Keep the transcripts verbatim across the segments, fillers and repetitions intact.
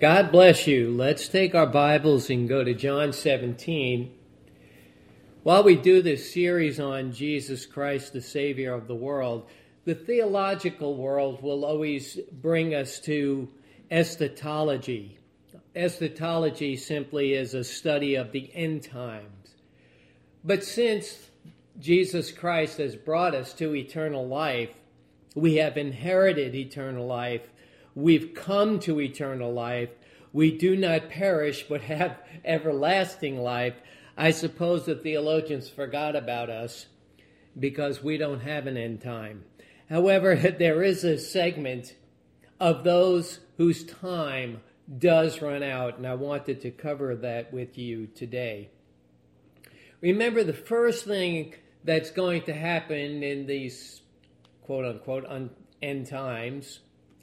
God bless you. Let's take our Bibles and go to John seventeen. While we do this series on Jesus Christ, the Savior of the world, the theological world will always bring us to eschatology. Eschatology simply is a study of the end times. But since Jesus Christ has brought us to eternal life, we have inherited eternal life. We've come to eternal life. We do not perish, but have everlasting life. I suppose the theologians forgot about us because we don't have an end time. However, there is a segment of those whose time does run out, and I wanted to cover that with you today. Remember, the first thing that's going to happen in these quote-unquote end times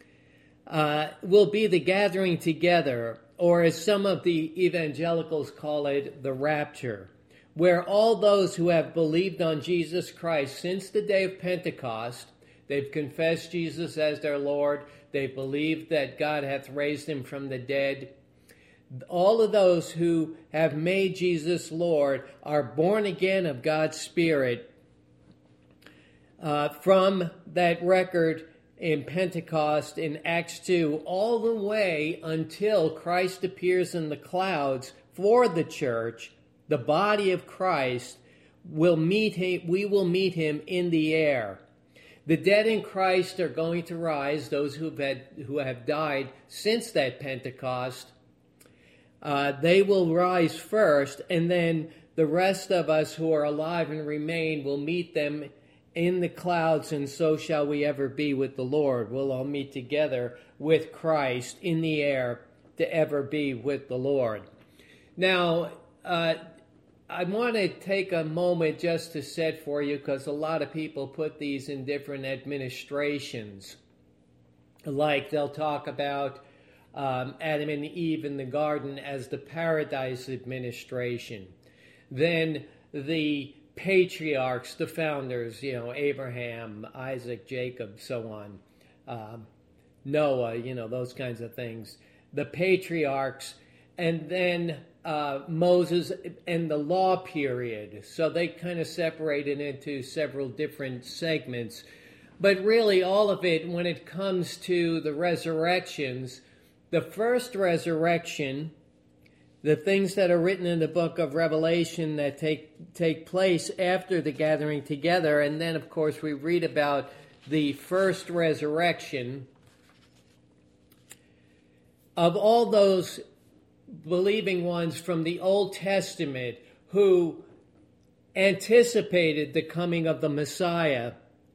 Uh, will be the gathering together, or as some of the evangelicals call it, the rapture, where all those who have believed on Jesus Christ since the day of Pentecost, they've confessed Jesus as their Lord, they've believed that God hath raised him from the dead, all of those who have made Jesus Lord are born again of God's Spirit. Uh, from that record in Pentecost, in Acts two, all the way until Christ appears in the clouds for the church, the body of Christ, will meet him, we will meet him in the air. The dead in Christ are going to rise, those who have, had, who have died since that Pentecost. Uh, they will rise first, and then the rest of us who are alive and remain will meet them in the clouds, and so shall we ever be with the Lord. We'll all meet together with Christ in the air to ever be with the Lord. Now, uh, I want to take a moment just to set for you, because a lot of people put these in different administrations. Like they'll talk about um, Adam and Eve in the garden as the Paradise Administration. Then the patriarchs, the founders, you know, Abraham, Isaac, Jacob, so on, um, Noah, you know, those kinds of things. The patriarchs, and then uh, Moses and the law period. So they kind of separated into several different segments. But really, all of it, when it comes to the resurrections, the first resurrection, the things that are written in the book of Revelation that take take place after the gathering together, and then, of course, we read about the first resurrection of all those believing ones from the Old Testament who anticipated the coming of the Messiah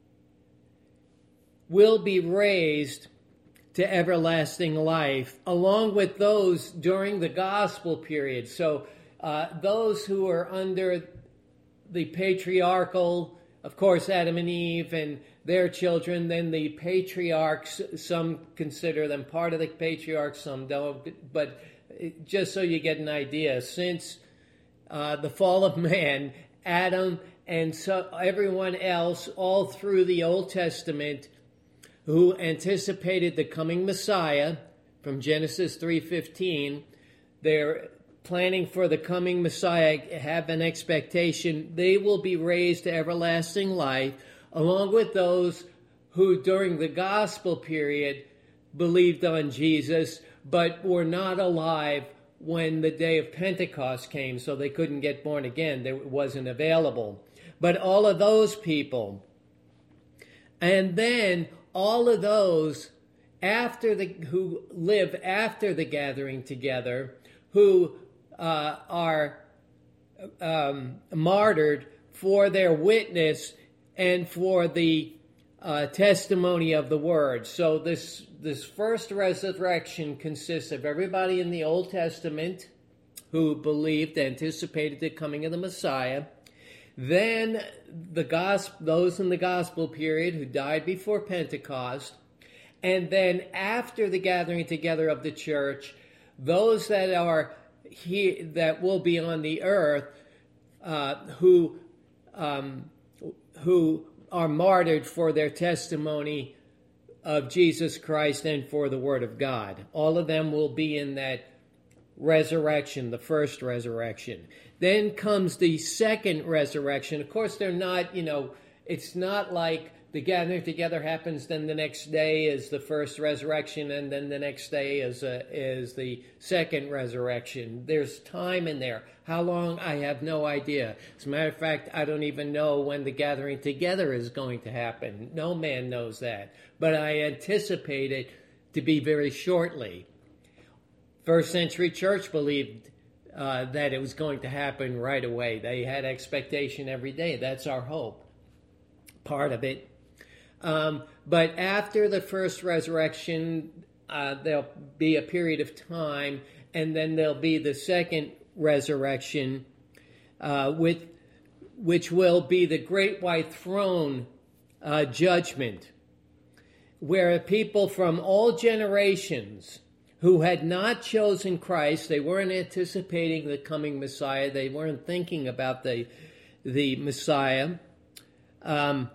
will be raised to everlasting life, along with those during the gospel period. So uh, those who are under the patriarchal, of course, Adam and Eve and their children, then the patriarchs, some consider them part of the patriarchs, some don't, but just so you get an idea, since uh, the fall of man, Adam and so everyone else all through the Old Testament who anticipated the coming Messiah, from Genesis three fifteen, they're planning for the coming Messiah, have an expectation, they will be raised to everlasting life, along with those who during the gospel period believed on Jesus, but were not alive when the day of Pentecost came, so they couldn't get born again. It wasn't available. But all of those people, and then all of those after the who live after the gathering together, who uh, are um, martyred for their witness and for the uh, testimony of the word. So this this first resurrection consists of everybody in the Old Testament who believed, anticipated the coming of the Messiah. Then the gospel, those in the gospel period who died before Pentecost, and then after the gathering together of the church, those that are here, that will be on the earth, uh, who um, who are martyred for their testimony of Jesus Christ and for the Word of God. All of them will be in that resurrection, the first resurrection. Then comes the second resurrection. Of course, they're not, you know, it's not like the gathering together happens, then the next day is the first resurrection, and then the next day is a, is the second resurrection. There's time in there. How long? I have no idea. As a matter of fact, I don't even know when the gathering together is going to happen. No man knows that. But I anticipate it to be very shortly. First century church believed uh, that it was going to happen right away. They had expectation every day. That's our hope. Part of it. Um, but after the first resurrection, uh, there'll be a period of time, and then there'll be the second resurrection, uh, with which will be the great white throne uh, judgment, where people from all generations who had not chosen Christ, they weren't anticipating the coming Messiah, they weren't thinking about the the Messiah, um,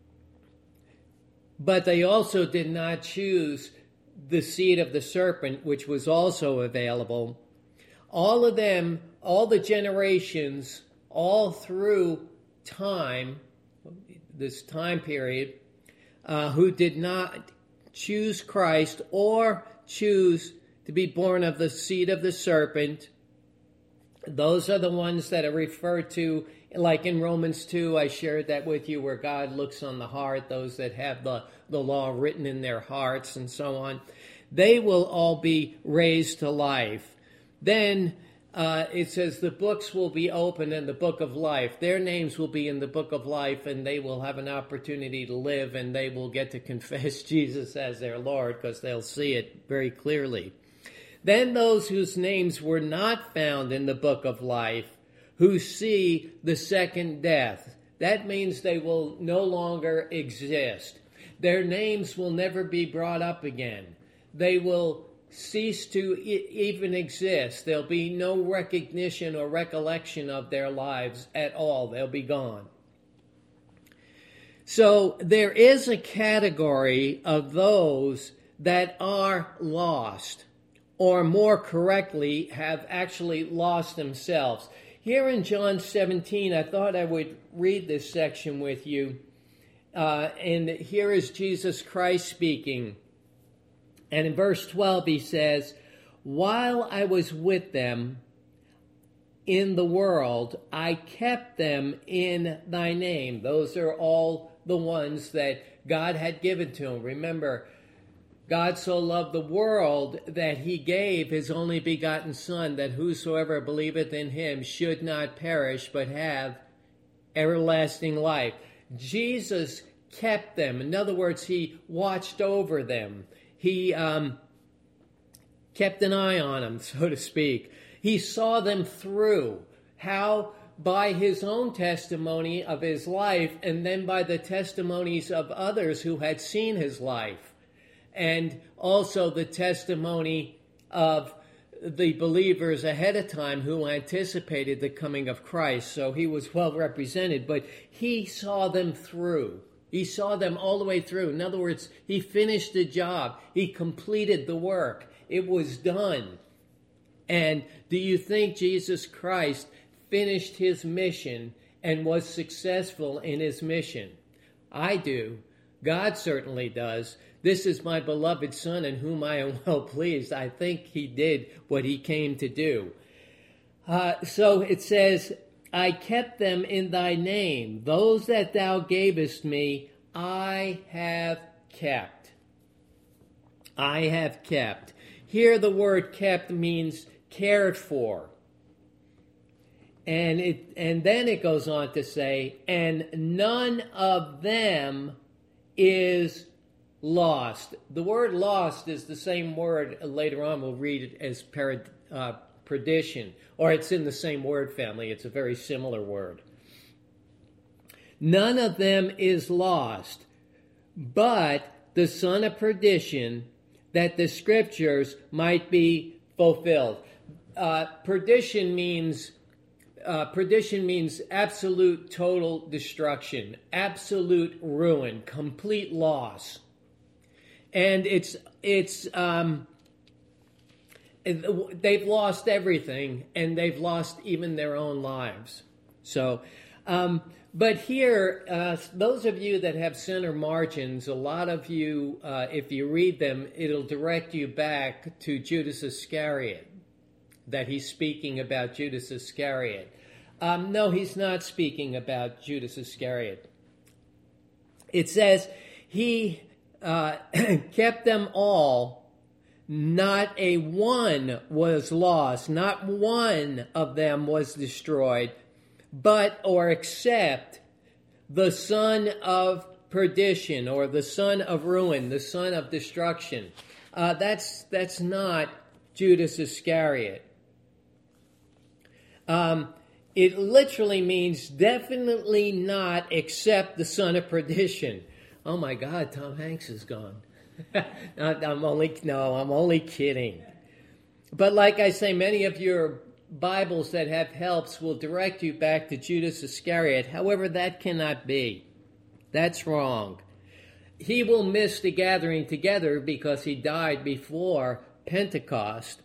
but they also did not choose the seed of the serpent, which was also available. All of them, all the generations, all through time, this time period, uh, who did not choose Christ or choose to be born of the seed of the serpent, those are the ones that are referred to, like in Romans two, I shared that with you, where God looks on the heart, those that have the, the law written in their hearts and so on. They will all be raised to life. Then uh, it says the books will be opened in the book of life. Their names will be in the book of life, and they will have an opportunity to live, and they will get to confess Jesus as their Lord because they'll see it very clearly. Then those whose names were not found in the book of life, who see the second death. That means they will no longer exist. Their names will never be brought up again. They will cease to e- even exist. There'll be no recognition or recollection of their lives at all. They'll be gone. So there is a category of those that are lost, or more correctly, have actually lost themselves. Here in John seventeen, I thought I would read this section with you. Uh, and here is Jesus Christ speaking. And in verse twelve, he says, "While I was with them in the world, I kept them in thy name." Those are all the ones that God had given to him. Remember, God so loved the world that he gave his only begotten Son, that whosoever believeth in him should not perish, but have everlasting life. Jesus kept them. In other words, he watched over them. He um, kept an eye on them, so to speak. He saw them through. How? By his own testimony of his life, and then by the testimonies of others who had seen his life. And also the testimony of the believers ahead of time who anticipated the coming of Christ. So he was well represented, but he saw them through. He saw them all the way through. In other words, he finished the job. He completed the work. It was done. And do you think Jesus Christ finished his mission and was successful in his mission? I do. God certainly does. This is my beloved Son in whom I am well pleased. I think he did what he came to do. Uh, so it says, "I kept them in thy name. Those that thou gavest me, I have kept." I have kept. Here the word kept means cared for. And it and then it goes on to say, "And none of them is lost." The word lost is the same word later on we'll read it as per, uh, perdition, or it's in the same word family. It's a very similar word. None of them is lost, but the son of perdition, that the scriptures might be fulfilled. Uh, perdition means uh, perdition means absolute total destruction, absolute ruin, complete loss. And it's, it's, um, they've lost everything, and they've lost even their own lives. So, um, but here, uh, those of you that have center margins, a lot of you, uh, if you read them, it'll direct you back to Judas Iscariot, that he's speaking about Judas Iscariot. Um, no, he's not speaking about Judas Iscariot. It says he uh, kept them all. Not a one was lost. Not one of them was destroyed, but or except the son of perdition, or the son of ruin, the son of destruction. Uh, that's that's not Judas Iscariot. Um, it literally means definitely not except the son of perdition. Oh my God, Tom Hanks is gone. I'm only no, I'm only kidding. But like I say, many of your Bibles that have helps will direct you back to Judas Iscariot. However, that cannot be. That's wrong. He will miss the gathering together because he died before Pentecost.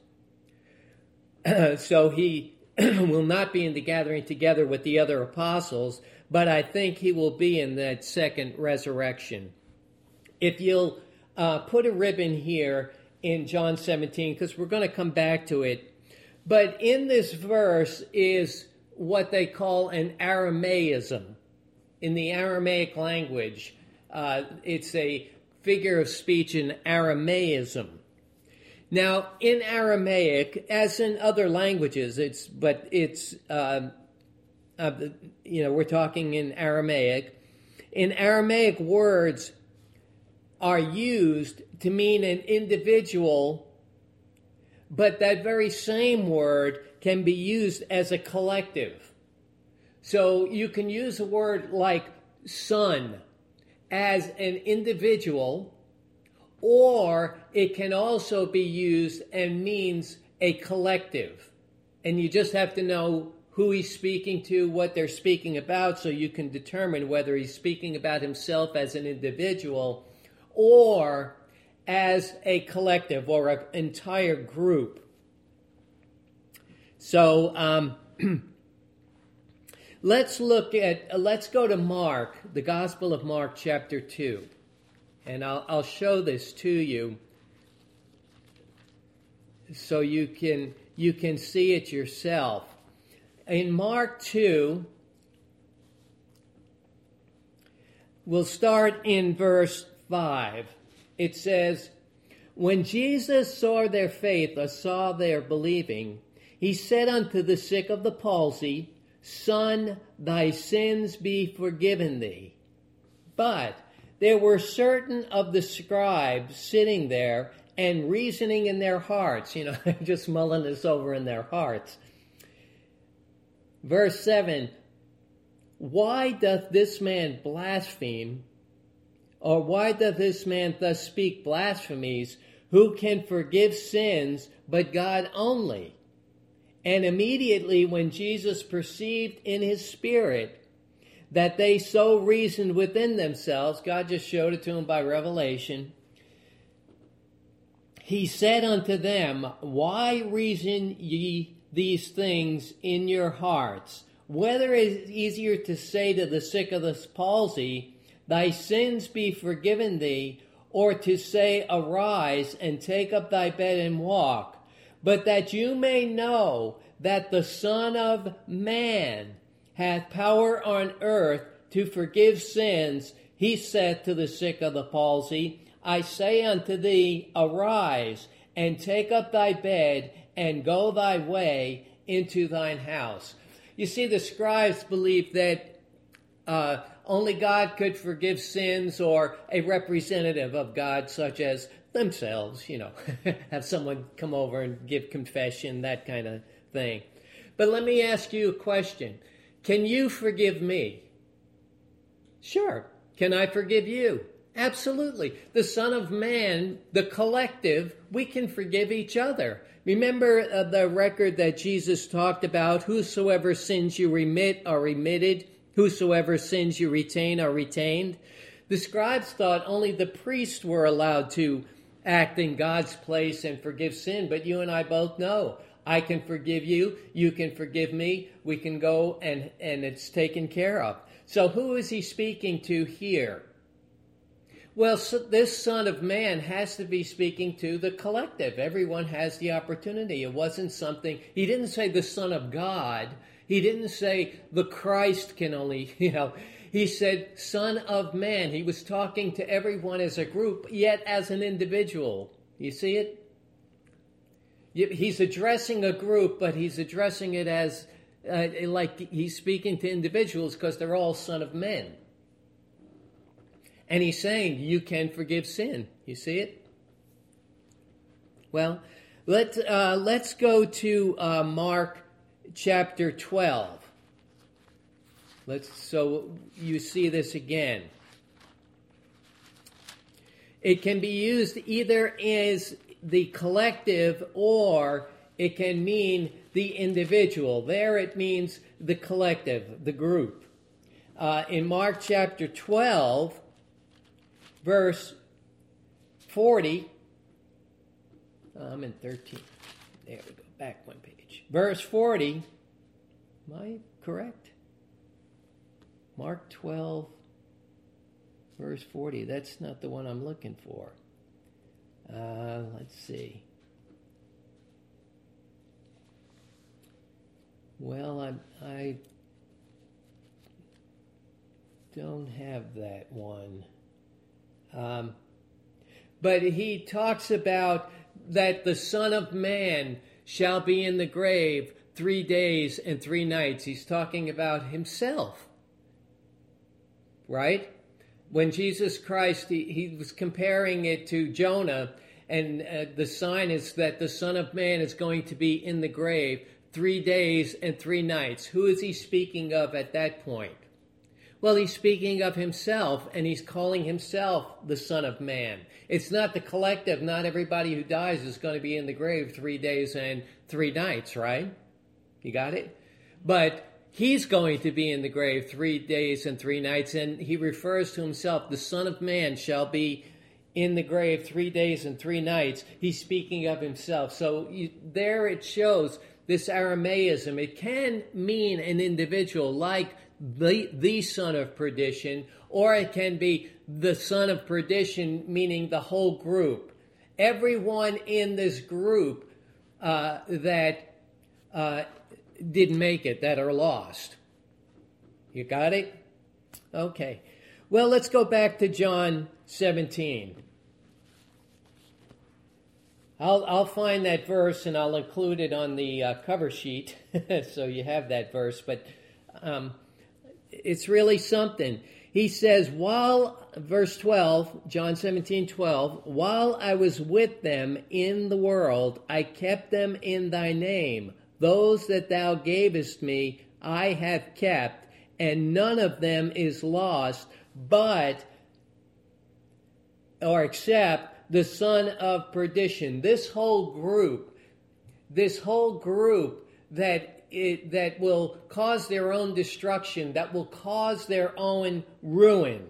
So he will not be in the gathering together with the other apostles, but I think he will be in that second resurrection. If you'll uh, put a ribbon here in John seventeen, because we're going to come back to it. But in this verse is what they call an Aramaism. In the Aramaic language, uh, it's a figure of speech in Aramaism. Now, in Aramaic, as in other languages, it's but it's uh, uh, you know we're talking in Aramaic. In Aramaic, words are used to mean an individual, but that very same word can be used as a collective. So you can use a word like son as an individual, or it can also be used and means a collective. And you just have to know who he's speaking to, what they're speaking about, so you can determine whether he's speaking about himself as an individual or as a collective or an entire group. So um, let's look at, uh, let's go to Mark, the Gospel of Mark, chapter two. And I'll, I'll show this to you so you can, you can see it yourself. In Mark two, we'll start in verse five. It says, "When Jesus saw their faith, or saw their believing, he said unto the sick of the palsy, Son, thy sins be forgiven thee. But there were certain of the scribes sitting there and reasoning in their hearts." You know, just mulling this over in their hearts. Verse seven, "Why doth this man blaspheme? Or why doth this man thus speak blasphemies? Who can forgive sins but God only?" And immediately when Jesus perceived in his spirit that they so reasoned within themselves, God just showed it to him by revelation, he said unto them, "Why reason ye these things in your hearts? Whether it is easier to say to the sick of the palsy, Thy sins be forgiven thee, or to say, Arise and take up thy bed and walk. But that you may know that the Son of Man hath power on earth to forgive sins, he said to the sick of the palsy, I say unto thee, Arise and take up thy bed and go thy way into thine house." You see, the scribes believed that uh, only God could forgive sins, or a representative of God, such as themselves, you know, have someone come over and give confession, that kind of thing. But let me ask you a question. Can you forgive me? Sure. Can I forgive you? Absolutely. The Son of Man, the collective, we can forgive each other. Remember uh, the record that Jesus talked about, whosoever sins you remit are remitted, whosoever sins you retain are retained. The scribes thought only the priests were allowed to act in God's place and forgive sin, but you and I both know I can forgive you, you can forgive me, we can go and, and it's taken care of. So who is he speaking to here? Well, so this Son of Man has to be speaking to the collective. Everyone has the opportunity. It wasn't something, he didn't say the Son of God. He didn't say the Christ can only, you know, he said Son of Man. He was talking to everyone as a group, yet as an individual. You see it? He's addressing a group, but he's addressing it as uh, like he's speaking to individuals because they're all son of men. And he's saying you can forgive sin. You see it? Well, let's, uh, let's go to uh, Mark chapter twelve. Let's, so you see this again. It can be used either as the collective or it can mean the individual. There it means the collective, the group. Uh, in Mark chapter twelve, verse forty, oh, I'm in thirteen. There we go, back one page. Verse forty, am I correct? Mark twelve, verse forty. That's not the one I'm looking for. Uh, let's see. Well, I, I don't have that one. Um, but he talks about that the Son of Man shall be in the grave three days and three nights. He's talking about himself, right? When Jesus Christ, he, he was comparing it to Jonah, and uh, the sign is that the Son of Man is going to be in the grave three days and three nights. Who is he speaking of at that point? Well, he's speaking of himself, and he's calling himself the Son of Man. It's not the collective. Not everybody who dies is going to be in the grave three days and three nights, right? You got it? But he's going to be in the grave three days and three nights, and he refers to himself, the Son of Man shall be in the grave three days and three nights. He's speaking of himself. So you, there it shows this Aramaism. It can mean an individual like the, the son of perdition, or it can be the son of perdition, meaning the whole group. Everyone in this group uh, that uh, didn't make it, that are lost. You got it? Okay. Well, let's go back to John seventeen. I'll, I'll find that verse and I'll include it on the uh, cover sheet so you have that verse. But um, it's really something. He says, while, verse twelve, John seventeen, twelve, while I was with them in the world, I kept them in thy name. Those that thou gavest me, I have kept, and none of them is lost, but, or except, the son of perdition. This whole group, this whole group that it, that will cause their own destruction, that will cause their own ruin.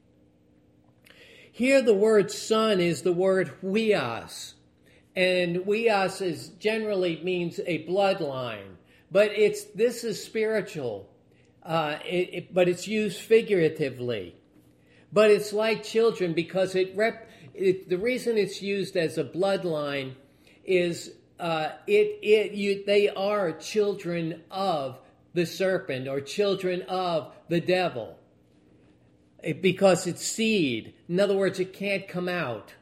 Here the word son is the word huios. And huios is generally means a bloodline. But it's this is spiritual. Uh, it, it, but it's used figuratively. But it's like children because it rep It, the reason it's used as a bloodline is uh, it it you they are children of the serpent or children of the devil it, because it's seed. In other words, it can't come out.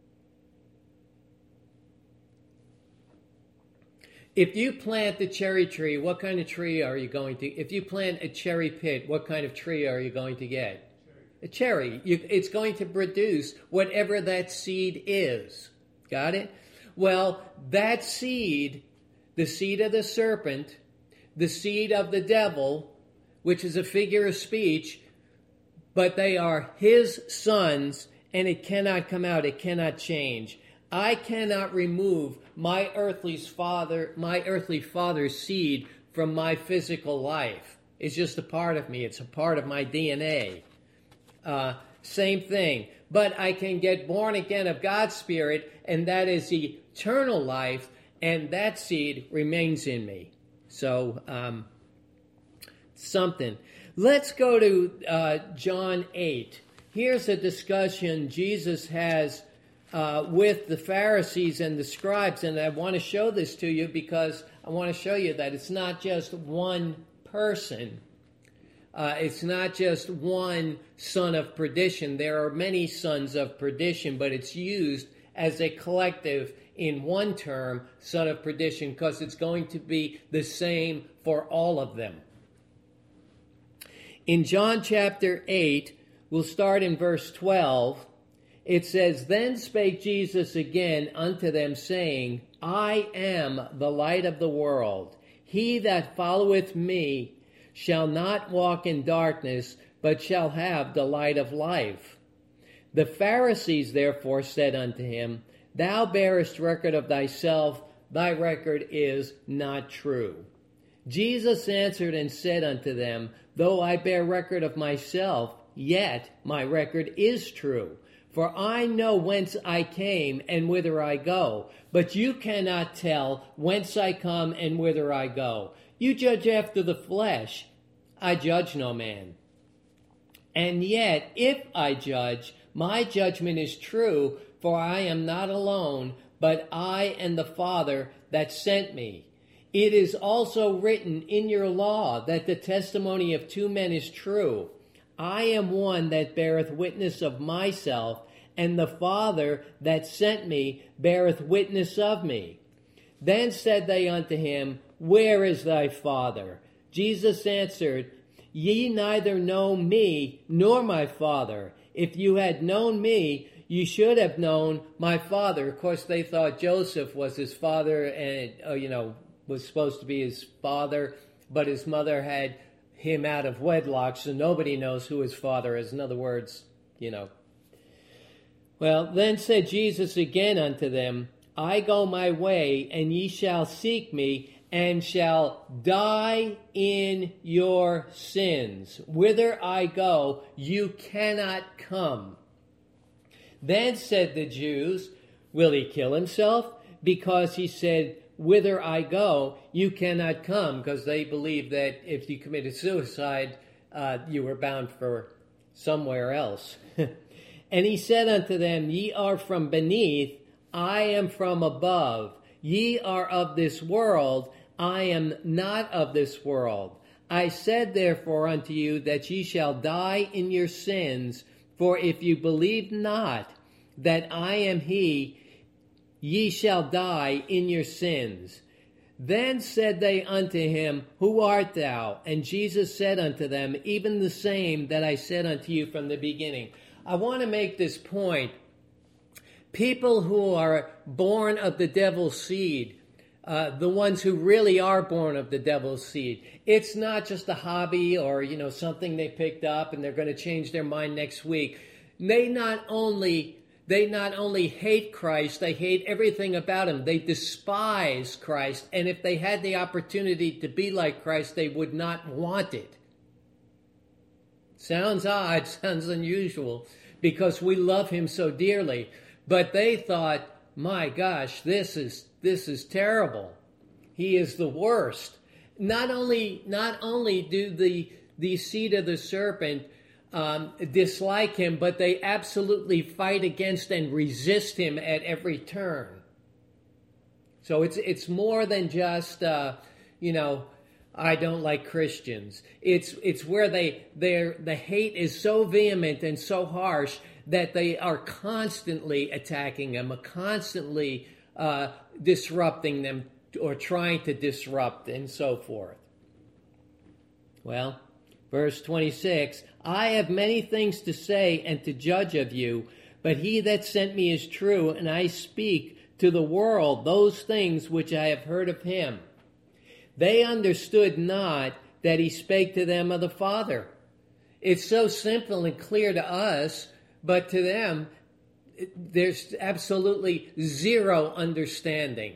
If you plant the cherry tree, what kind of tree are you going to? If you plant a cherry pit, what kind of tree are you going to get? A cherry. You, it's going to produce whatever that seed is. Got it? Well, that seed, the seed of the serpent, the seed of the devil, which is a figure of speech, but they are his sons, and it cannot come out. It cannot change. I cannot remove my earthly father, my earthly father's seed from my physical life. It's just a part of me. It's a part of my D N A. Uh, same thing. But I can get born again of God's Spirit, and that is eternal life, and that seed remains in me. So, um, something. Let's go to uh, John eight. Here's a discussion Jesus has uh, with the Pharisees and the scribes, and I want to show this to you because I want to show you that it's not just one person. Uh, it's not just one son of perdition. There are many sons of perdition, but it's used as a collective in one term, son of perdition, because it's going to be the same for all of them. In John chapter eight, we'll start in verse twelve. It says, "Then spake Jesus again unto them, saying, I am the light of the world. He that followeth me shall not walk in darkness, but shall have the light of life. The Pharisees therefore said unto him, Thou bearest record of thyself, thy record is not true. Jesus answered and said unto them, Though I bear record of myself, yet my record is true. For I know whence I came and whither I go, but you cannot tell whence I come and whither I go. You judge after the flesh. I judge no man. And yet, if I judge, my judgment is true, for I am not alone, but I and the Father that sent me. It is also written in your law that the testimony of two men is true. I am one that beareth witness of myself, and the Father that sent me beareth witness of me. Then said they unto him, Where is thy Father? Jesus answered, Ye neither know me nor my Father. If you had known me, you should have known my Father. Of course, they thought Joseph was his father and, uh, you know, was supposed to be his father, but his mother had him out of wedlock, so nobody knows who his father is. In other words, you know. Well, then said Jesus again unto them, I go my way, and ye shall seek me, and shall die in your sins. Whither I go, you cannot come. Then said the Jews, Will he kill himself? Because he said, Whither I go, you cannot come, because they believed that if you committed suicide, uh, you were bound for somewhere else. And he said unto them, Ye are from beneath, I am from above. Ye are of this world, I am not of this world. I said therefore unto you that ye shall die in your sins, for if you believe not that I am he, ye shall die in your sins. Then said they unto him, Who art thou? And Jesus said unto them, Even the same that I said unto you from the beginning. I want to make this point. People who are born of the devil's seed, uh, the ones who really are born of the devil's seed, it's not just a hobby or, you know, something they picked up and they're going to change their mind next week. They not only They not only hate Christ, they hate everything about him. They despise Christ. And if they had the opportunity to be like Christ, they would not want it. Sounds odd, sounds unusual, because we love him so dearly. But they thought, my gosh, this is this is terrible. He is the worst. Not only not only do the the seed of the serpent Um, dislike him, but they absolutely fight against and resist him at every turn. So it's it's more than just uh, you know, I don't like Christians. It's it's where they their the hate is so vehement and so harsh that they are constantly attacking them, constantly uh, disrupting them or trying to disrupt and so forth. Well, verse twenty-six, I have many things to say and to judge of you, but he that sent me is true, and I speak to the world those things which I have heard of him. They understood not that he spake to them of the Father. It's so simple and clear to us, but to them, there's absolutely zero understanding.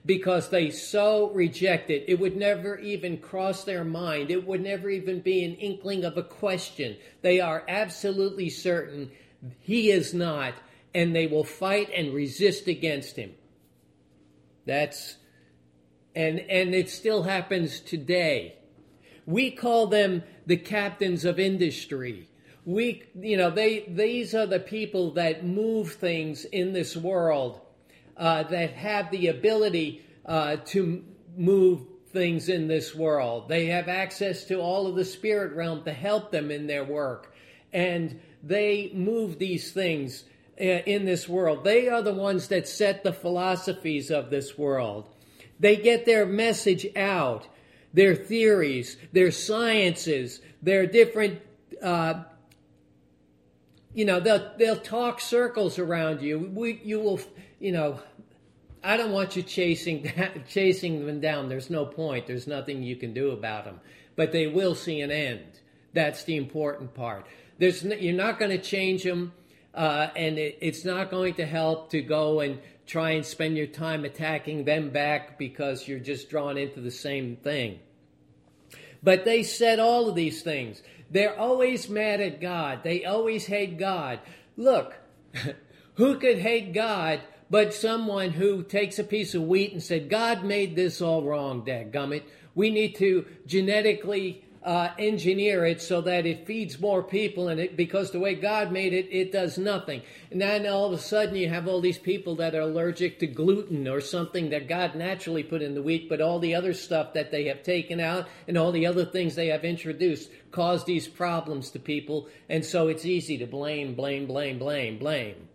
because they so reject it. It would never even cross their mind. It would never even be an inkling of a question. They are absolutely certain he is not, and they will fight and resist against him. That's, and, and it still happens today. We call them the captains of industry. We, you know, they, these are the people that move things in this world, uh, that have the ability uh, to move things in this world. They have access to all of the spirit realm to help them in their work. And they move these things in this world. They are the ones that set the philosophies of this world. They get their message out, their theories, their sciences, their different, uh, you know, they'll they'll talk circles around you. We, you will, you know, I don't want you chasing chasing them down. There's no point. There's nothing you can do about them. But they will see an end. That's the important part. There's you're not going to change them. Uh, and it, it's not going to help to go and try and spend your time attacking them back because you're just drawn into the same thing. But they said all of these things. They're always mad at God. They always hate God. Look, who could hate God but someone who takes a piece of wheat and said, God made this all wrong, dadgummit. We need to genetically Uh, engineer it so that it feeds more people, and it because the way God made it, it does nothing. And then all of a sudden you have all these people that are allergic to gluten or something that God naturally put in the wheat, but all the other stuff that they have taken out and all the other things they have introduced cause these problems to people, and so it's easy to blame, blame, blame, blame, blame.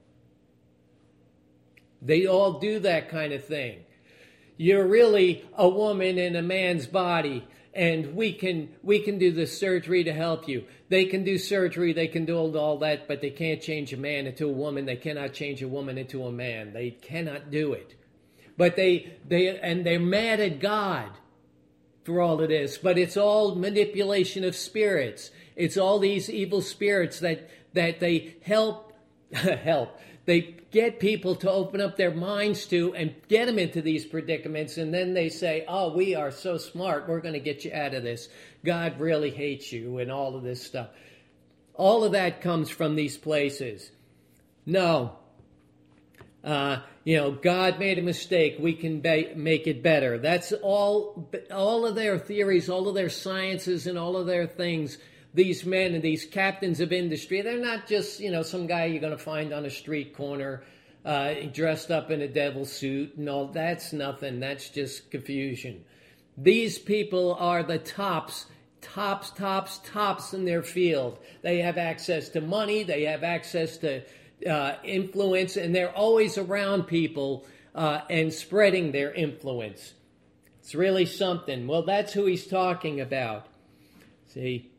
They all do that kind of thing. You're really a woman in a man's body, and we can we can do the surgery to help you. They can do surgery, they can do all that, but they can't change a man into a woman. They cannot change a woman into a man. They cannot do it. But they they and they're mad at God for all of this. But it's all manipulation of spirits. It's all these evil spirits that that they help help. They get people to open up their minds to and get them into these predicaments. And then they say, oh, we are so smart. We're going to get you out of this. God really hates you and all of this stuff. All of that comes from these places. No. Uh, you know, God made a mistake. We can be- make it better. That's all, all of their theories, all of their sciences and all of their things. These men and these captains of industry, they're not just, you know, some guy you're going to find on a street corner uh, dressed up in a devil suit and all. That's nothing. That's just confusion. These people are the tops, tops, tops, tops in their field. They have access to money. They have access to uh, influence, and they're always around people uh, and spreading their influence. It's really something. Well, that's who he's talking about. See?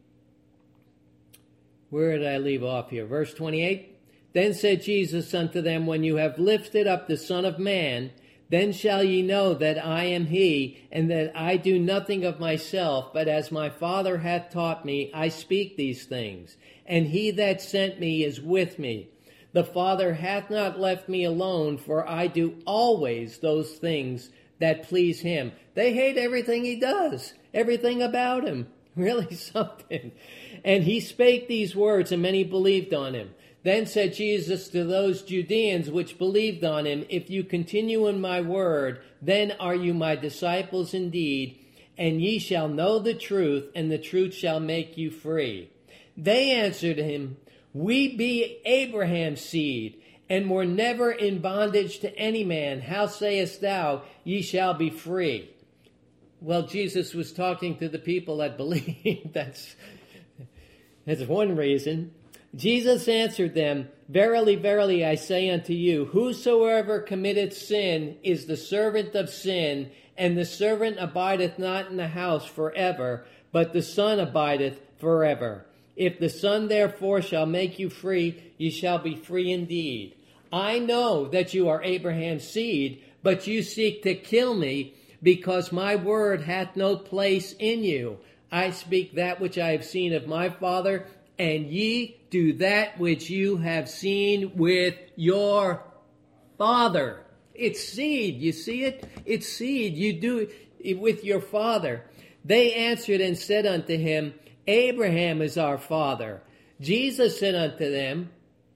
Where did I leave off here? Verse twenty-eight. Then said Jesus unto them, when you have lifted up the Son of Man, then shall ye know that I am he, and that I do nothing of myself, but as my Father hath taught me, I speak these things. And he that sent me is with me. The Father hath not left me alone, for I do always those things that please him. They hate everything he does, everything about him. Really something. And he spake these words, and many believed on him. Then said Jesus to those Judeans which believed on him, if you continue in my word, then are you my disciples indeed, and ye shall know the truth, and the truth shall make you free. They answered him, we be Abraham's seed, and were never in bondage to any man. How sayest thou, ye shall be free? Well, Jesus was talking to the people that believe. That's, that's one reason. Jesus answered them, verily, verily, I say unto you, whosoever committeth sin is the servant of sin, and the servant abideth not in the house forever, but the Son abideth forever. If the Son therefore shall make you free, ye shall be free indeed. I know that you are Abraham's seed, but you seek to kill me, because my word hath no place in you. I speak that which I have seen of my Father, and ye do that which you have seen with your father. It's seed. You see it? It's seed. You do it with your father. They answered and said unto him, Abraham is our father. Jesus said unto them,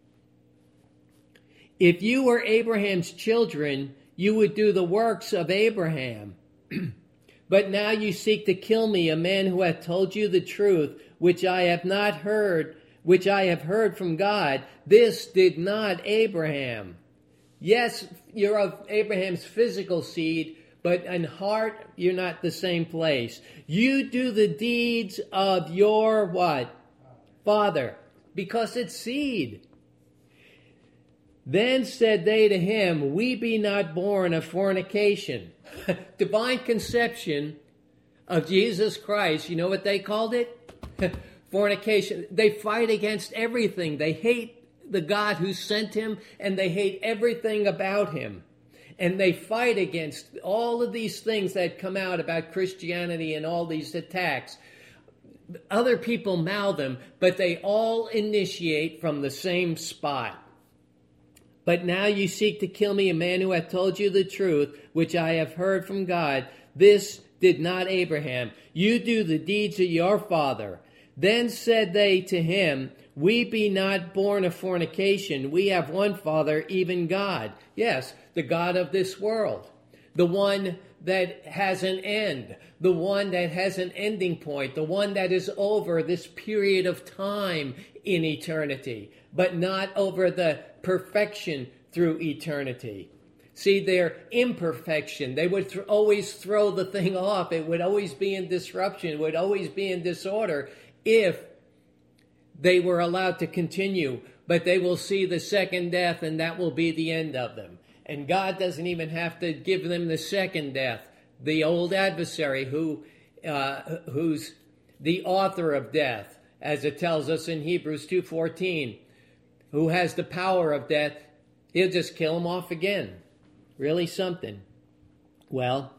if you were Abraham's children, you would do the works of Abraham. But now you seek to kill me, a man who hath told you the truth, which I have not heard, which I have heard from God. This did not Abraham. Yes, you're of Abraham's physical seed, but in heart, you're not the same place. You do the deeds of your what? Father, because it's seed. Then said they to him, we be not born of fornication. Divine conception of Jesus Christ. You know what they called it? Fornication. They fight against everything. They hate the God who sent him, and they hate everything about him. And they fight against all of these things that come out about Christianity and all these attacks. Other people mouth them, but they all initiate from the same spot. But now you seek to kill me, a man who hath told you the truth, which I have heard from God. This did not Abraham. You do the deeds of your father. Then said they to him, we be not born of fornication. We have one Father, even God. Yes, the God of this world. The one that has an end. The one that has an ending point. The one that is over this period of time in eternity, but not over the perfection through eternity. See, their imperfection, they would th- always throw the thing off. It would always be in disruption. It would always be in disorder if they were allowed to continue. But they will see the second death, and that will be the end of them. And God doesn't even have to give them the second death. The old adversary who, uh, who's the author of death, as it tells us in Hebrews two fourteen, who has the power of death, he'll just kill him off again. Really something. Well,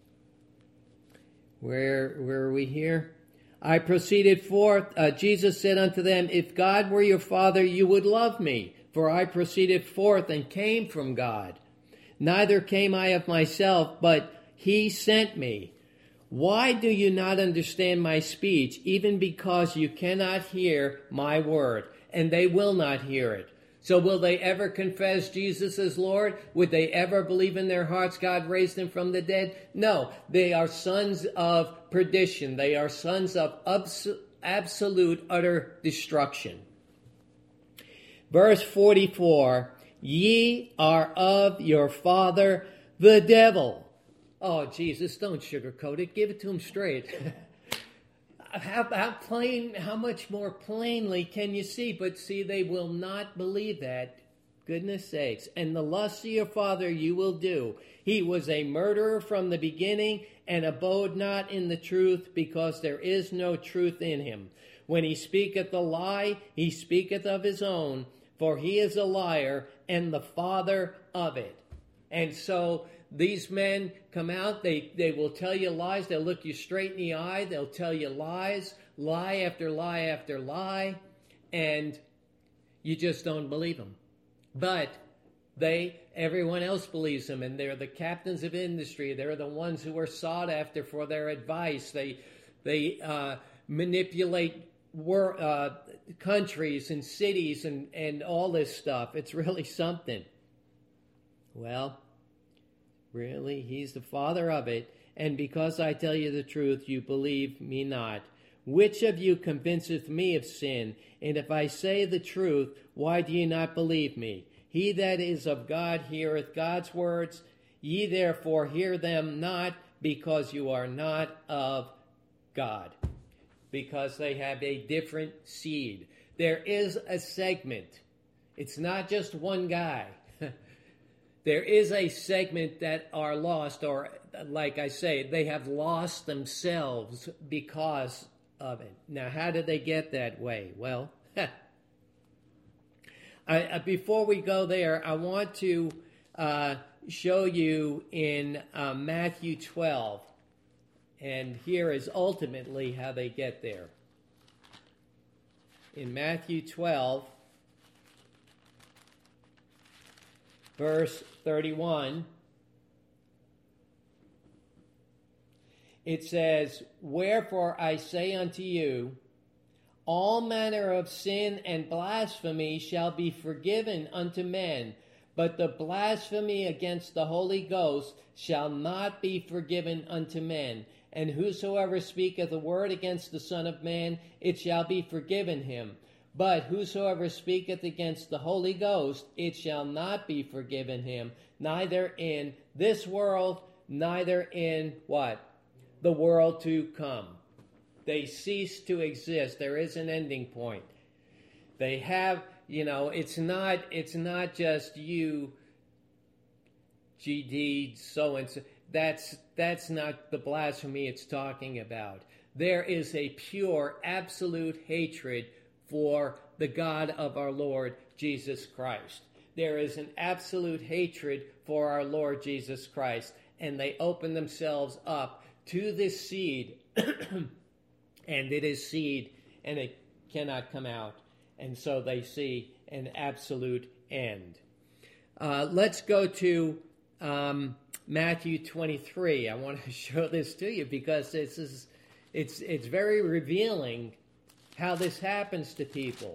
where, where are we here? I proceeded forth. Uh, Jesus said unto them, if God were your father, you would love me, for I proceeded forth and came from God. Neither came I of myself, but he sent me. Why do you not understand my speech, even because you cannot hear my word? And they will not hear it. So will they ever confess Jesus as Lord? Would they ever believe in their hearts God raised him from the dead? No, they are sons of perdition. They are sons of abs- absolute, utter destruction. Verse forty-four, ye are of your father, the devil. Oh, Jesus, don't sugarcoat it. Give it to him straight. How, how plain, how much more plainly can you see? But see, they will not believe that. Goodness sakes. And the lust of your father you will do. He was a murderer from the beginning and abode not in the truth, because there is no truth in him. When he speaketh a lie, he speaketh of his own, for he is a liar and the father of it. And so these men come out, they, they will tell you lies, they'll look you straight in the eye, they'll tell you lies, lie after lie after lie, and you just don't believe them. But they, everyone else believes them, and they're the captains of industry, they're the ones who are sought after for their advice, they, they uh, manipulate war, uh, countries and cities and, and all this stuff. It's really something. Well, really, he's the father of it, and because I tell you the truth, you believe me not. Which of you convinceth me of sin? And if I say the truth, why do ye not believe me? He that is of God heareth God's words. Ye therefore hear them not, because you are not of God. Because they have a different seed. There is a segment. It's not just one guy. There is a segment that are lost, or like I say, they have lost themselves because of it. Now, how did they get that way? Well, I, uh, before we go there, I want to uh, show you in uh, Matthew twelve, and here is ultimately how they get there. In Matthew twelve, verse thirty-one, It says, "Wherefore I say unto you, all manner of sin and blasphemy shall be forgiven unto men, but the blasphemy against the Holy Ghost shall not be forgiven unto men. And whosoever speaketh a word against the Son of Man, it shall be forgiven him. But whosoever speaketh against the Holy Ghost, it shall not be forgiven him, neither in this world, neither in" what? "The world to come." They cease to exist. There is an ending point. They have, you know, it's not, it's not just you, G D, so and so. That's, that's not the blasphemy it's talking about. There is a pure, absolute hatred for the God of our Lord Jesus Christ. There is an absolute hatred for our Lord Jesus Christ, and they open themselves up to this seed, and it is seed, and it cannot come out, and so they see an absolute end. Uh, let's go to um, Matthew twenty-three. I want to show this to you because this is it's it's very revealing how this happens to people.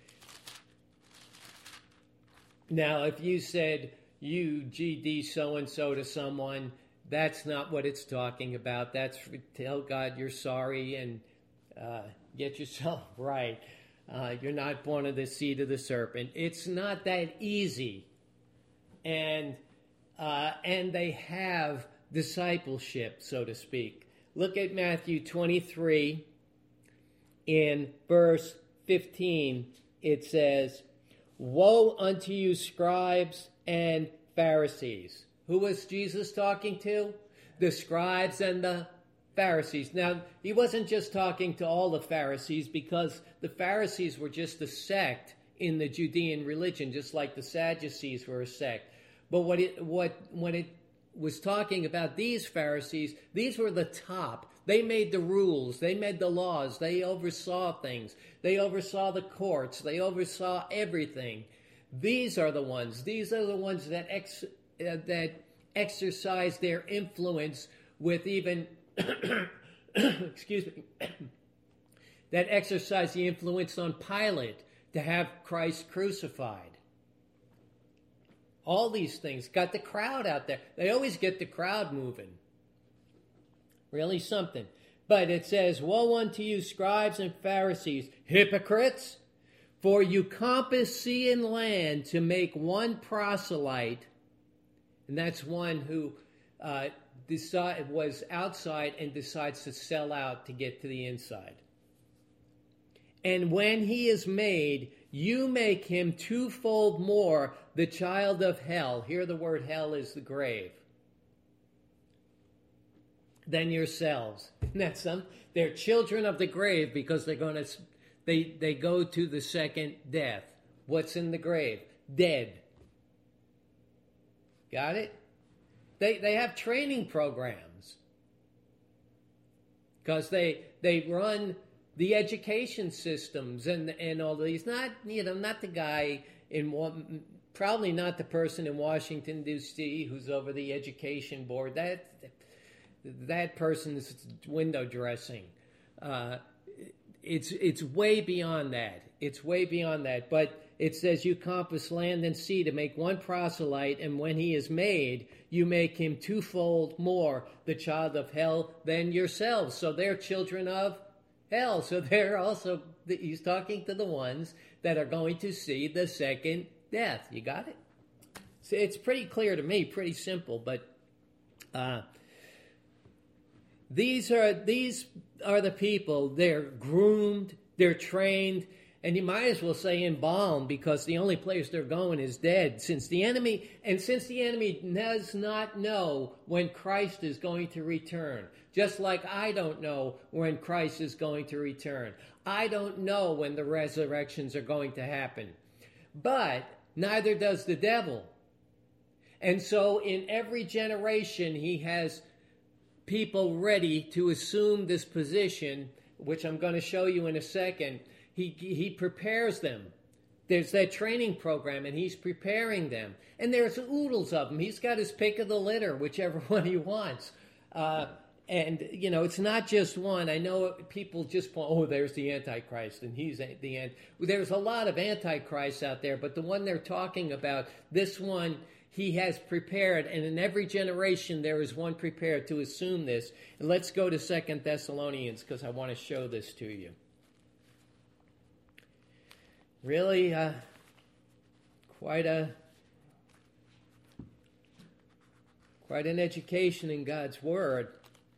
Now, if you said, "You G D so-and-so" to someone, that's not what it's talking about. That's tell God you're sorry and uh, get yourself right. Uh, you're not born of the seed of the serpent. It's not that easy. And uh, and they have discipleship, so to speak. Look at Matthew twenty-three. In verse fifteen, it says, "Woe unto you, scribes and Pharisees." Who was Jesus talking to? The scribes and the Pharisees. Now, he wasn't just talking to all the Pharisees, because the Pharisees were just a sect in the Judean religion, just like the Sadducees were a sect. But what it, what when it was talking about these Pharisees, these were the top. They made the rules. They made the laws. They oversaw things. They oversaw the courts. They oversaw everything. These are the ones. These are the ones that ex, uh, that exercise their influence with even, excuse me, that exercise the influence on Pilate to have Christ crucified. All these things got the crowd out there. They always get the crowd moving. Really something. But it says, "Woe unto you, scribes and Pharisees, hypocrites! For you compass sea and land to make one proselyte," and that's one who uh, decide, was outside and decides to sell out to get to the inside. "And when he is made, you make him twofold more the child of hell." Here the word hell is the grave. "Than yourselves." Isn't that some? They're children of the grave because they're going to, they, they go to the second death. What's in the grave? Dead. Got it? They, they have training programs because they, they run the education systems and and all these. Not, you know, not the guy in, probably not the person in Washington, D C who's over the education board. That that person is window dressing. Uh, it's it's way beyond that. It's way beyond that. But it says, "You compass land and sea to make one proselyte, and when he is made, you make him twofold more the child of hell than yourselves." So they're children of hell. So they're also, he's talking to the ones that are going to see the second death. You got it? So it's pretty clear to me, pretty simple, but uh, these are these are the people. They're groomed, they're trained, and you might as well say embalmed, because the only place they're going is dead. Since the enemy, and since the enemy does not know when Christ is going to return, just like I don't know when Christ is going to return. I don't know when the resurrections are going to happen. But neither does the devil. And so in every generation, he has people ready to assume this position, which I'm going to show you in a second. He he prepares them. There's that training program, and he's preparing them. And there's oodles of them. He's got his pick of the litter, whichever one he wants. Uh, And, you know, it's not just one. I know people just point, oh, there's the Antichrist, and he's the Ant. There's a lot of Antichrists out there, but the one they're talking about, this one, he has prepared, and in every generation there is one prepared to assume this. And let's go to Second Thessalonians, because I want to show this to you. Really, uh, quite a... Quite an education in God's Word.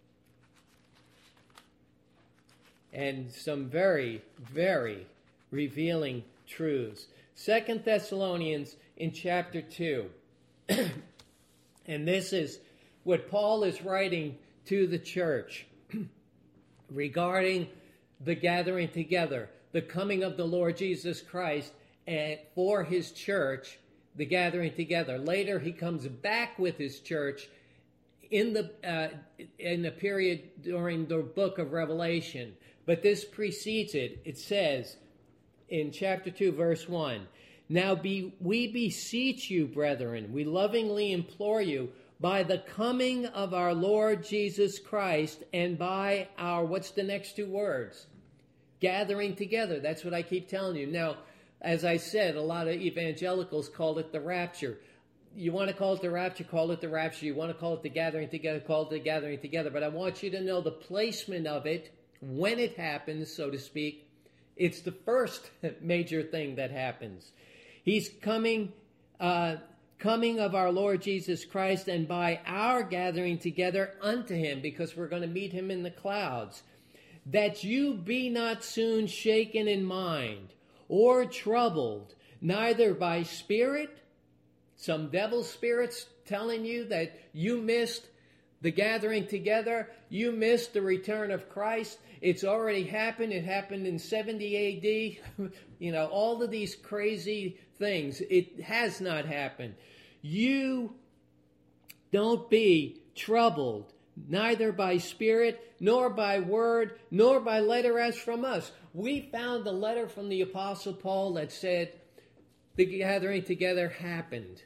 And some very, very revealing truths. Second Thessalonians in chapter two. And this is what Paul is writing to the church regarding the gathering together, the coming of the Lord Jesus Christ and for his church, the gathering together. Later he comes back with his church in the uh, in the period during the book of Revelation. But this precedes it. It says in chapter two, verse one, "Now be, we beseech you, brethren, we lovingly implore you, by the coming of our Lord Jesus Christ and by our," what's the next two words? Gathering together. That's what I keep telling you. Now, as I said, a lot of evangelicals call it the rapture. You want to call it the rapture, call it the rapture. You want to call it the gathering together, call it the gathering together. But I want you to know the placement of it, when it happens, so to speak. It's the first major thing that happens. He's coming, uh, coming of our Lord Jesus Christ, and by our gathering together unto him, because we're going to meet him in the clouds, that you be not soon shaken in mind, or troubled, neither by spirit, some devil spirits telling you that you missed the gathering together, you missed the return of Christ. It's already happened. It happened in seventy A D. You know, all of these crazy things. It has not happened. You don't be troubled, neither by spirit, nor by word, nor by letter as from us. We found a letter from the Apostle Paul that said the gathering together happened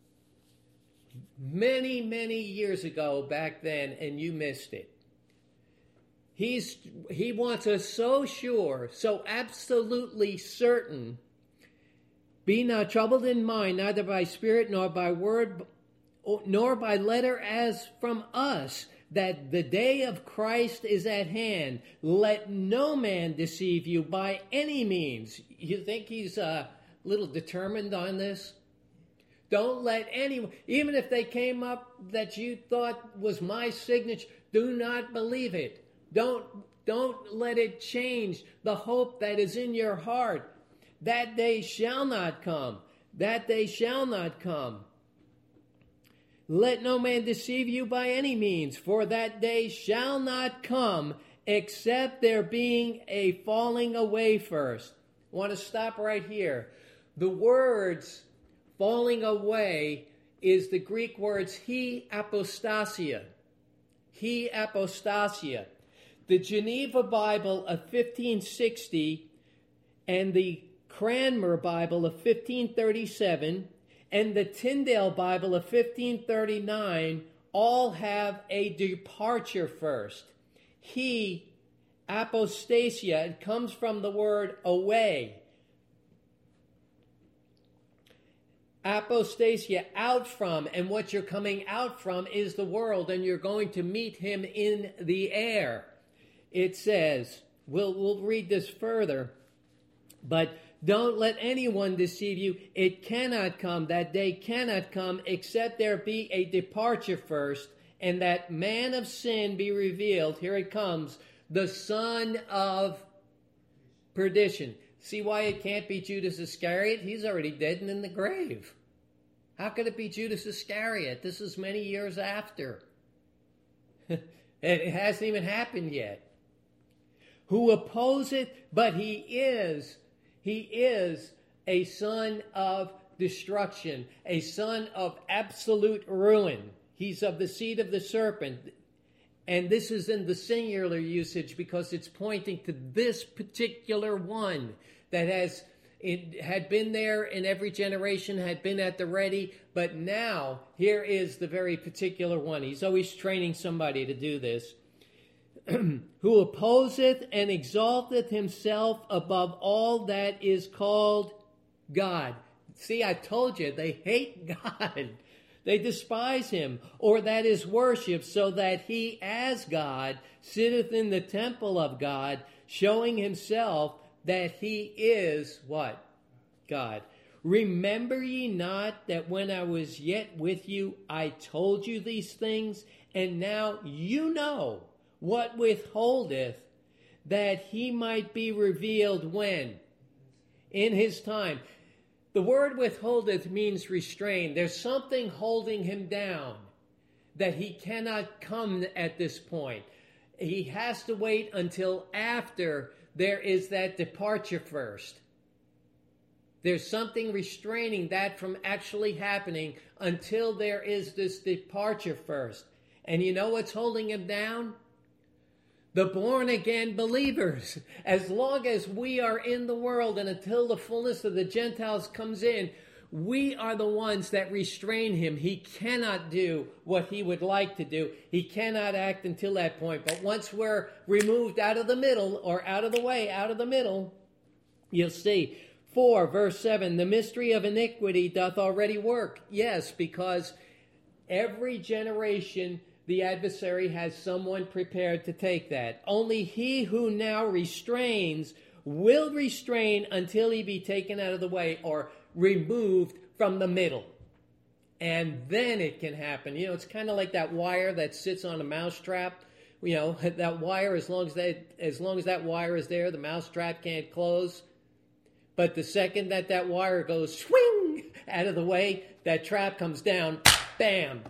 many, many years ago back then, and you missed it. He's, he wants us so sure, so absolutely certain. Be not troubled in mind, neither by spirit, nor by word, nor by letter as from us, that the day of Christ is at hand. Let no man deceive you by any means. You think he's a little determined on this? Don't let anyone, even if they came up that you thought was my signature, do not believe it. Don't, don't let it change the hope that is in your heart. That day shall not come. That day shall not come. Let no man deceive you by any means, for that day shall not come, except there being a falling away first. I want to stop right here. The words falling away is the Greek words he apostasia. He apostasia. The Geneva Bible of fifteen sixty and the Cranmer Bible of fifteen thirty-seven and the Tyndale Bible of fifteen thirty-nine all have a departure first. He, apostasia, it comes from the word away. Apostasia, out from, and what you're coming out from is the world, and you're going to meet him in the air. It says, we'll, we'll read this further, but don't let anyone deceive you. It cannot come, that day cannot come, except there be a departure first, and that man of sin be revealed. Here it comes, the son of perdition. See why it can't be Judas Iscariot? He's already dead and in the grave. How could it be Judas Iscariot? This is many years after. It hasn't even happened yet. Who opposeth, but he is, he is a son of destruction, a son of absolute ruin. He's of the seed of the serpent. And this is in the singular usage because it's pointing to this particular one that has it had been there in every generation, had been at the ready, but now here is the very particular one. He's always training somebody to do this. who opposeth and exalteth himself above all that is called God. See, I told you, they hate God. They despise him, or that is worshipped, so that he as God sitteth in the temple of God, showing himself that he is what? God. Remember ye not that when I was yet with you, I told you these things, and now you know what withholdeth, that he might be revealed when? In his time. The word withholdeth means restrain. There's something holding him down that he cannot come at this point. He has to wait until after there is that departure first. There's something restraining that from actually happening until there is this departure first. And you know what's holding him down? The born-again believers. As long as we are in the world and until the fullness of the Gentiles comes in, we are the ones that restrain him. He cannot do what he would like to do. He cannot act until that point. But once we're removed out of the middle, or out of the way, out of the middle, you'll see. four, verse seven, the mystery of iniquity doth already work. Yes, because every generation the adversary has someone prepared to take that. Only he who now restrains will restrain until he be taken out of the way or removed from the middle. And then it can happen. You know, it's kind of like that wire that sits on a mousetrap. You know, that wire, as long as that, as long as that wire is there, the mousetrap can't close. But the second that that wire goes swing out of the way, that trap comes down, bam.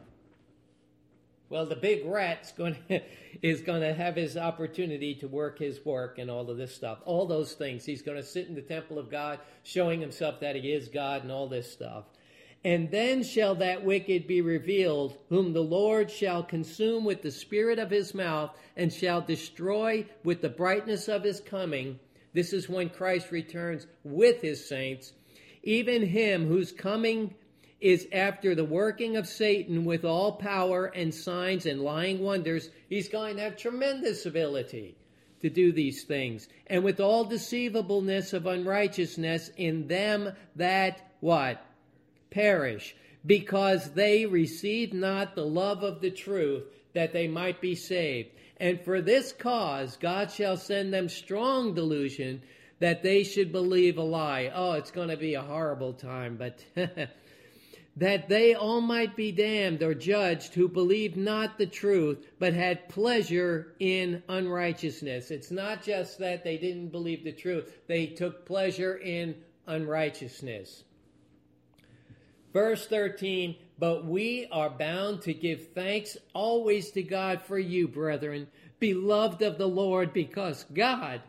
Well, the big rat's going to, is going to have his opportunity to work his work and all of this stuff. All those things. He's going to sit in the temple of God, showing himself that he is God and all this stuff. And then shall that wicked be revealed, whom the Lord shall consume with the spirit of his mouth, and shall destroy with the brightness of his coming. This is when Christ returns with his saints. Even him whose coming is after the working of Satan with all power and signs and lying wonders. He's going to have tremendous ability to do these things. And with all deceivableness of unrighteousness in them that, what? Perish. Because they receive not the love of the truth, that they might be saved. And for this cause God shall send them strong delusion, that they should believe a lie. Oh, it's going to be a horrible time, but that they all might be damned or judged who believed not the truth, but had pleasure in unrighteousness. It's not just that they didn't believe the truth. They took pleasure in unrighteousness. Verse thirteen, but we are bound to give thanks always to God for you, brethren, beloved of the Lord, because God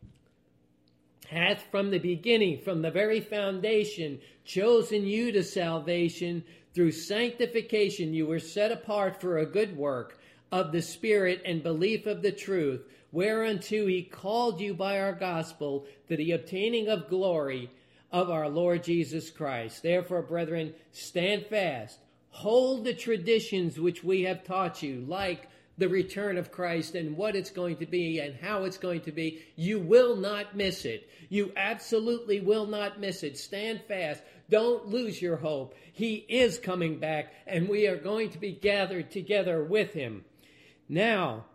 hath from the beginning, from the very foundation, chosen you to salvation through sanctification. You were set apart for a good work of the Spirit and belief of the truth, whereunto he called you by our gospel to the obtaining of glory of our Lord Jesus Christ. Therefore, brethren, stand fast. Hold the traditions which we have taught you, like the return of Christ and what it's going to be and how it's going to be. You will not miss it. You absolutely will not miss it. Stand fast. Don't lose your hope. He is coming back, and we are going to be gathered together with him. Now,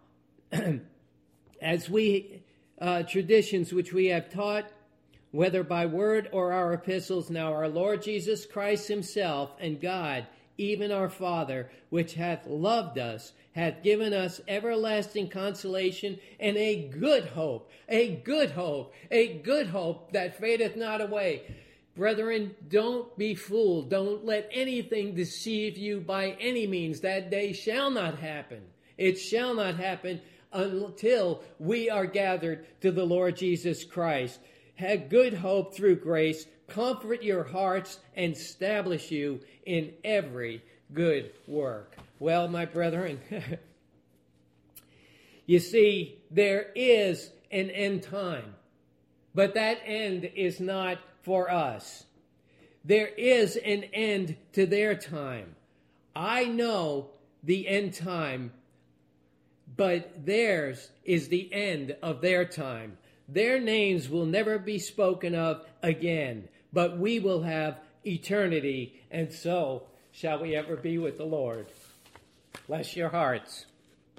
as we, uh, traditions which we have taught, whether by word or our epistles, now our Lord Jesus Christ himself and God, even our Father, which hath loved us, hath given us everlasting consolation and a good hope, a good hope, a good hope that fadeth not away. Brethren, don't be fooled. Don't let anything deceive you by any means. That day shall not happen. It shall not happen until we are gathered to the Lord Jesus Christ. Have good hope through grace, comfort your hearts, and establish you in every good work. Well, my brethren, you see, there is an end time, but that end is not for us. There is an end to their time. I know the end time but theirs is the end of their time. Their names will never be spoken of again, but we will have eternity, and so shall we ever be with the Lord. Bless your hearts.